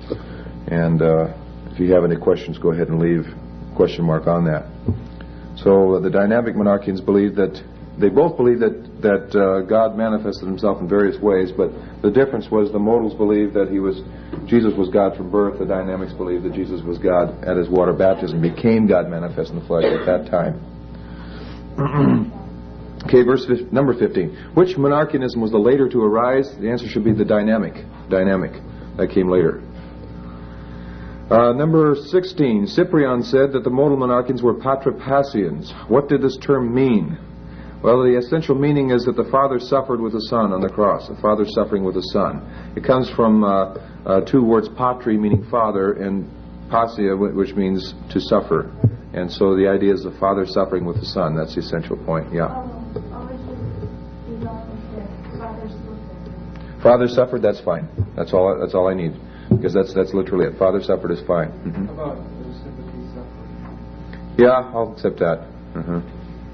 And uh, if you have any questions, go ahead and leave a question mark on that. So uh, the dynamic monarchians believe that, they both believe that, that uh, God manifested himself in various ways, but the difference was the modals believed that he was, Jesus was God from birth. The dynamics believed that Jesus was God at his water baptism, became God manifest in the flesh at that time. Okay, verse number fifteen. Which monarchianism was the later to arise? The answer should be the dynamic. Dynamic. That came later. Uh, number sixteen. Cyprian said that the modal monarchians were patripassians. What did this term mean? Well, the essential meaning is that the Father suffered with the Son on the cross. The Father suffering with the Son. It comes from uh, uh, two words, patri, meaning Father, and passia, which means to suffer. And so the idea is the Father suffering with the Son. That's the essential point. Yeah. Father suffered. That's fine. That's all. That's all I need, because that's that's literally it. Father suffered is fine. Mm-hmm. How about the sympathy suffering? Yeah, I'll accept that. Mm-hmm.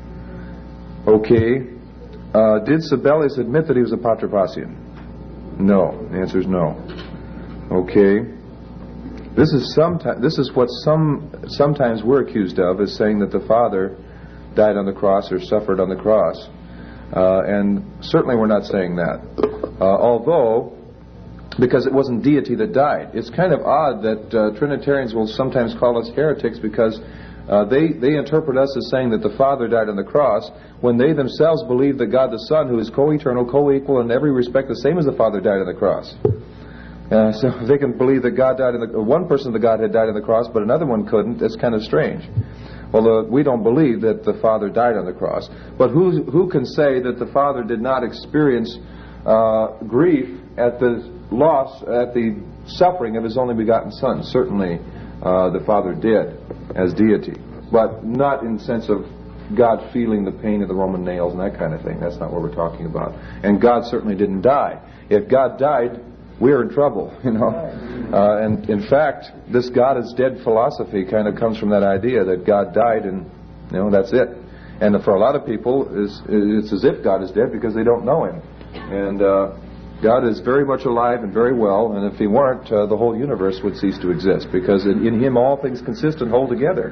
Okay. Uh, did Sabellius admit that he was a patripassian? No. The answer is no. Okay. This is sometimes this is what some sometimes we're accused of, is saying that the Father died on the cross or suffered on the cross, uh, and certainly we're not saying that. Uh, although, because it wasn't deity that died, it's kind of odd that uh, Trinitarians will sometimes call us heretics because uh, they they interpret us as saying that the Father died on the cross when they themselves believe that God the Son, who is co-eternal, co-equal in every respect, the same as the Father, died on the cross. Uh, so they can believe that God died in the, one person of the Godhead died on the cross, but another one couldn't. It's kind of strange. Although we don't believe that the Father died on the cross. But who who can say that the Father did not experience uh, grief at the loss, at the suffering of his only begotten Son? Certainly uh, the Father did as deity, but not in the sense of God feeling the pain of the Roman nails and that kind of thing. That's not what we're talking about. And God certainly didn't die. If God died, we're in trouble, you know. Uh, and in fact, this God is dead philosophy kind of comes from that idea that God died and, you know, that's it. And for a lot of people, it's, it's as if God is dead because they don't know him. And uh, God is very much alive and very well, and if he weren't, uh, the whole universe would cease to exist, because in, in him all things consist and hold together.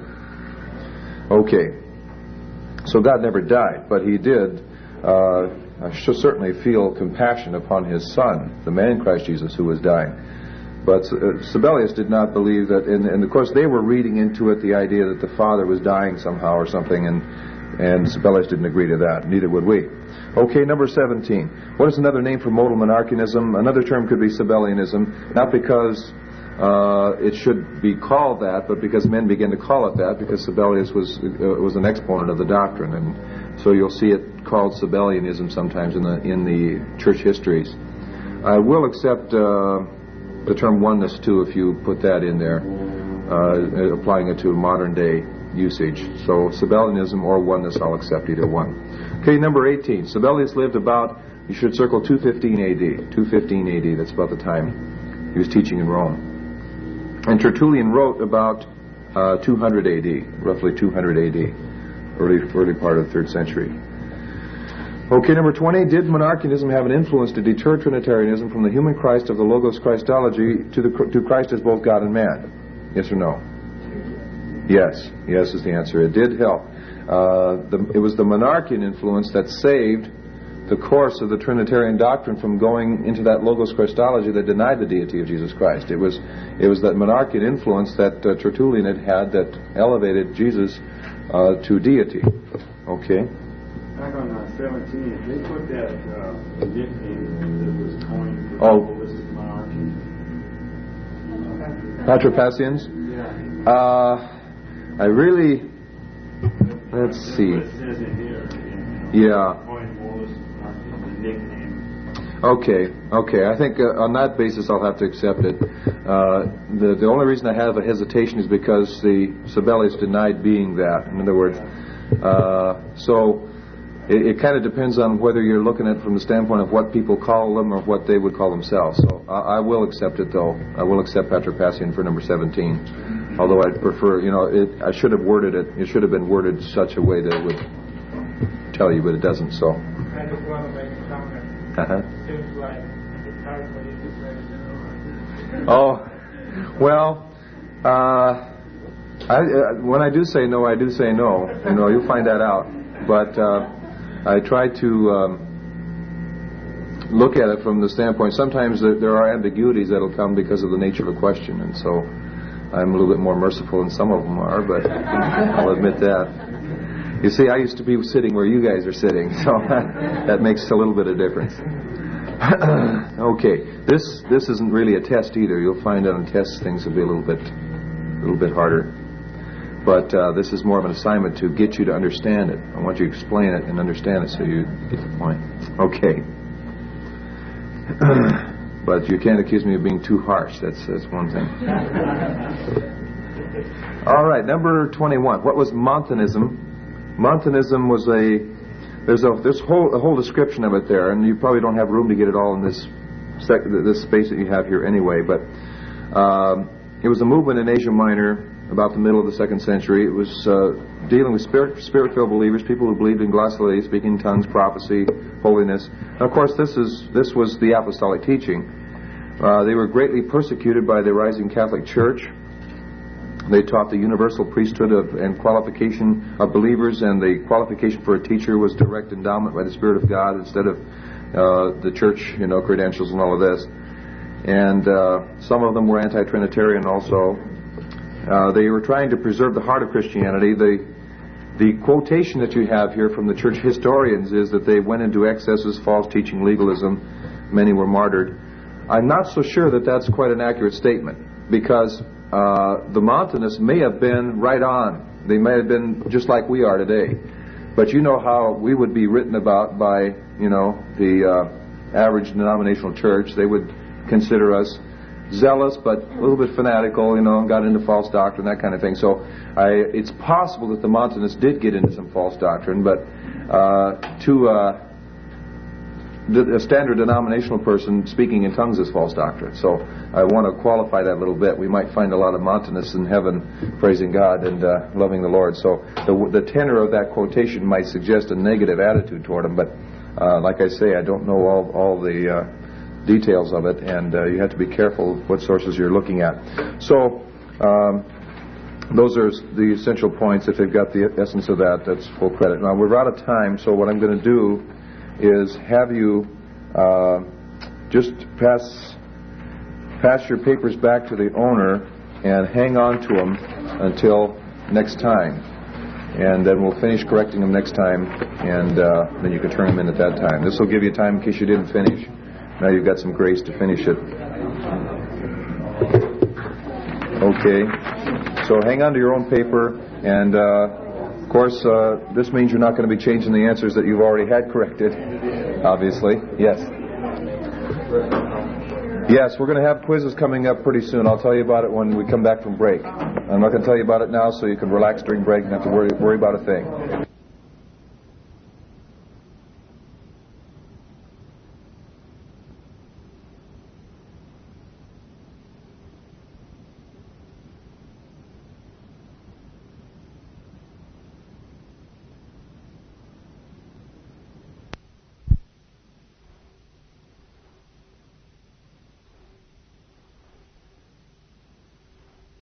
Okay. So God never died, but he did uh, I should certainly feel compassion upon his Son, the man Christ Jesus, who was dying. But uh, Sabellius did not believe that, and, and of course they were reading into it the idea that the Father was dying somehow or something, and and Sabellius didn't agree to that. Neither would we. Okay, number seventeen. What is another name for modal monarchianism? Another term could be Sabellianism, not because uh, it should be called that, but because men began to call it that, because Sabellius was uh, was an exponent of the doctrine, and so you'll see it called Sabellianism sometimes in the in the church histories. I will accept uh, the term oneness too, if you put that in there, uh, applying it to modern day usage. So Sabellianism or oneness, I'll accept either one. Okay, number eighteen. Sabellius lived about, you should circle two fifteen A D. two fifteen A D, that's about the time he was teaching in Rome. And Tertullian wrote about uh, two hundred A D, roughly two hundred A D, early, early part of the third century. Okay, number twenty. Did monarchianism have an influence to deter Trinitarianism from the human Christ of the Logos Christology to, the, to Christ as both God and man? Yes or no? Yes. Yes is the answer. It did help. Uh, the, it was the monarchian influence that saved the course of the Trinitarian doctrine from going into that Logos Christology that denied the deity of Jesus Christ. It was it was that monarchian influence that uh, Tertullian had had that elevated Jesus uh, to deity. Okay. Back on uh, seventeen, they put that uh, nickname that was coined for oh. holistic monarchy. Patripassians? Yeah. Uh, I really, let's see. It says in here. You know, Yeah. coined holistic monarchy, the nickname. Okay, okay. I think uh, on that basis I'll have to accept it. Uh, the the only reason I have a hesitation is because the Sabellius denied being that. In other words, uh, so it, it kind of depends on whether you're looking at it from the standpoint of what people call them or what they would call themselves. So I, I will accept it, though. I will accept Patripassian for number seventeen. Although I'd prefer, you know, it, I should have worded it. It should have been worded such a way that it would tell you, but it doesn't. So. I just want to make a comment. Uh-huh. Seems like it's hard for you to say. Oh, Well, uh, I, uh, when I do say no, I do say no. You know, you'll find that out. But uh, I try to um, look at it from the standpoint. Sometimes there, there are ambiguities that'll come because of the nature of a question, and so I'm a little bit more merciful than some of them are. But I'll admit that. You see, I used to be sitting where you guys are sitting, so that makes a little bit of difference. Okay, this this isn't really a test either. You'll find on tests things will be a little bit a little bit harder. But uh, this is more of an assignment to get you to understand it. I want you to explain it and understand it so you get the point. Okay. But you can't accuse me of being too harsh. That's that's one thing. All right, number twenty-one. What was Montanism? Montanism was a there's a there's whole a whole description of it there, and you probably don't have room to get it all in this sec, this space that you have here anyway. But um, it was a movement in Asia Minor about the middle of the second century. It was uh, dealing with spirit, spirit-filled believers, people who believed in glossolalia, speaking in tongues, prophecy, holiness. And of course, this is this was the apostolic teaching. Uh, they were greatly persecuted by the rising Catholic Church. They taught the universal priesthood of, and qualification of believers, and the qualification for a teacher was direct endowment by the Spirit of God instead of uh, the church, you know, credentials and all of this. And uh, some of them were anti-Trinitarian also. Uh, they were trying to preserve the heart of Christianity. The, the quotation that you have here from the church historians is that they went into excesses, false teaching, legalism. Many were martyred. I'm not so sure that that's quite an accurate statement, because uh, the Montanists may have been right on. They may have been just like we are today. But you know how we would be written about by, you know, the uh, average denominational church. They would consider us zealous, but a little bit fanatical, you know, and got into false doctrine, that kind of thing. So I, it's possible that the Montanists did get into some false doctrine, but uh, to uh, a standard denominational person, speaking in tongues is false doctrine. So I want to qualify that a little bit. We might find a lot of Montanists in heaven praising God and uh, loving the Lord. So the, the tenor of that quotation might suggest a negative attitude toward them, but uh, like I say, I don't know all, all the Uh, details of it, and uh, you have to be careful what sources you're looking at. So um, those are the essential points. If they've got the essence of that, that's full credit. Now we're out of time, so what I'm going to do is have you uh, just pass pass your papers back to the owner and hang on to them until next time, and then we'll finish correcting them next time, and uh, then you can turn them in at that time. This will give you time in case you didn't finish. Now you've got some grace to finish it. Okay. So hang on to your own paper, and uh, of course, uh, this means you're not going to be changing the answers that you've already had corrected, obviously. Yes. Yes, we're going to have quizzes coming up pretty soon. I'll tell you about it when we come back from break. I'm not going to tell you about it now, so you can relax during break and not have to worry, worry about a thing.